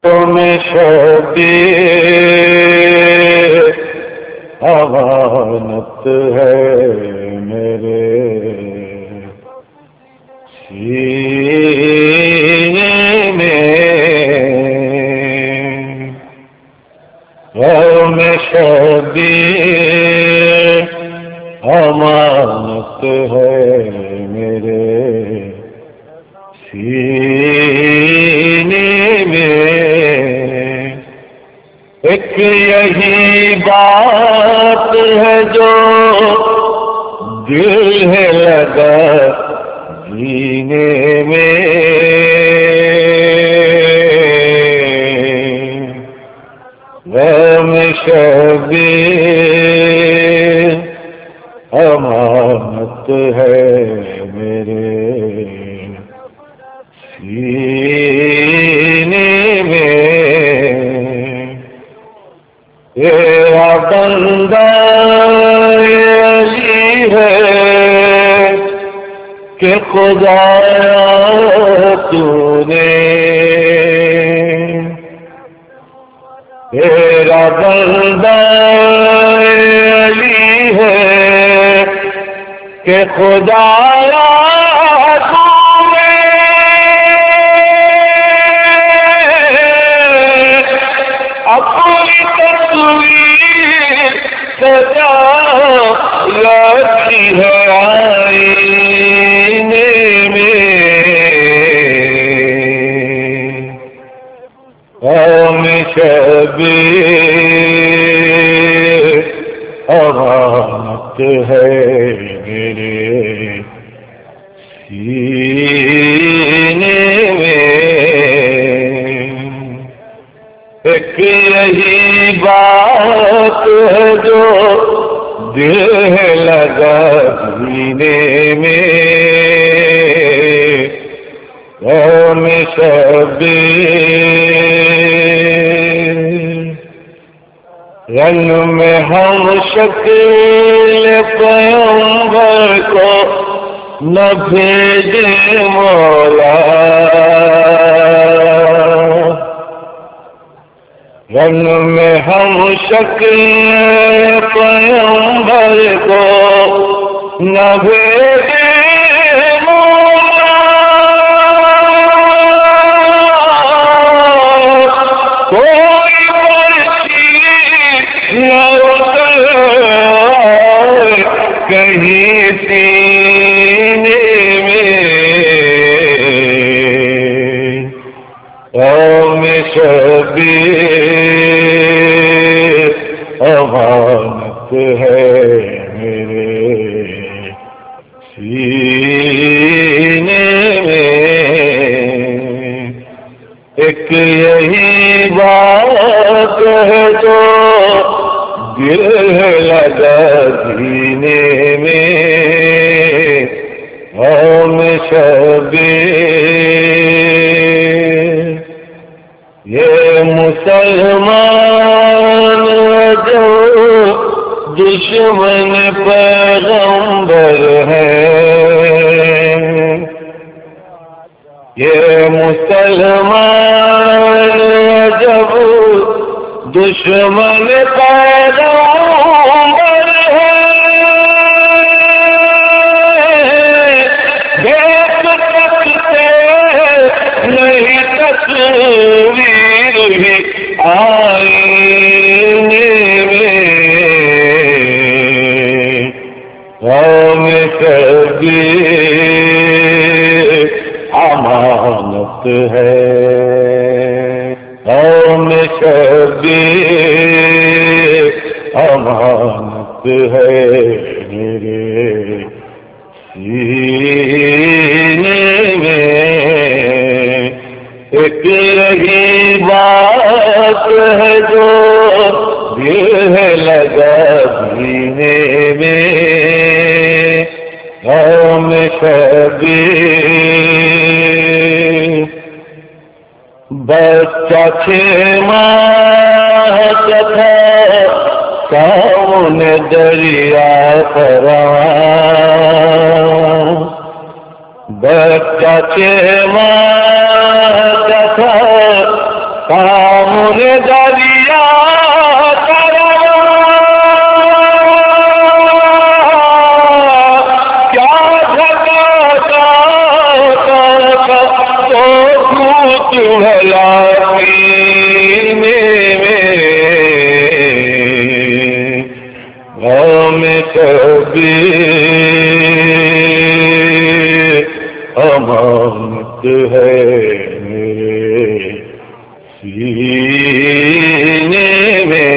میں شبیہ امانت ہے میرے سینے میں، غم شبیہ امانت ہے میرے سینے میں، ایک یہی بات ہے جو دل ہے لگا جینے میں، غم شبیہ امانت ہے میرے سینے میں، تیرا بندہ علی ہے کہ خدایا تو نے، تیرا بندہ علی ہے کہ خدایا تو نے، اپنی تصویر سجا رکھی ہے آئینے میں، غم شبیہ امانت ہے میرے سینے میں، ایک یہی بات ہے جو دل ہے لگا جینے میں، غم شبیہ رنگ میں ہم شکل پیغمبر کو نہ بھیجے مولا، رنگ میں ہم شکل پیغمبر کو نہ بھیجے مولا، کوئی پرچی نہ اتر کہیں سینے میں، غم شبیہ امانت ہے میرے سینے میں، ایک یہی بات ہے جو دل ہے لگا جینے میں، غم شبیہ یہ مسلمان جو دشمن پیغمبر ہے، یہ مسلمان جب دشمن پیغمبر ہے، دیکھ سکتے نہیں تصویر بھی آئینے میں، غم شبیہ امانت ہے، غم شبیہ امانت ہے میرے سینے میں، ایک یہی بات ہے جو دل ہے لگا جینے میں، غم شبیہ بچہ 6 ماہ کا تھا سامنے دریا پروان، بچہ 6 ماہ کا تھا بھلا سینے میں غم کبھی امانت ہے میرے سینے میں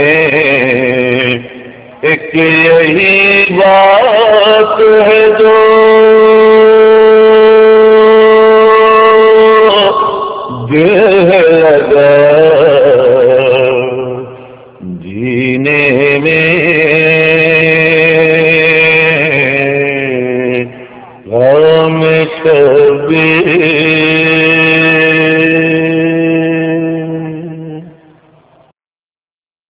ایک یہی بات ہے جو دل لگا